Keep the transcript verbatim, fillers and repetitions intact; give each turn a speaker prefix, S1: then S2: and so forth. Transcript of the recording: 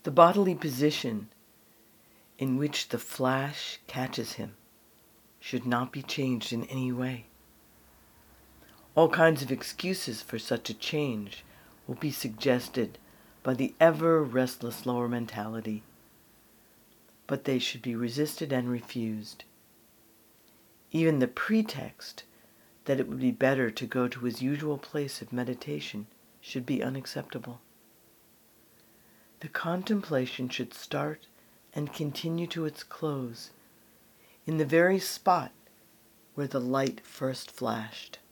S1: The bodily position in which the flash catches him should not be changed in any way. All kinds of excuses for such a change will be suggested by the ever restless lower mentality, but they should be resisted and refused. Even the pretext that it would be better to go to his usual place of meditation should be unacceptable. The contemplation should start and continue to its close in the very spot where the light first flashed.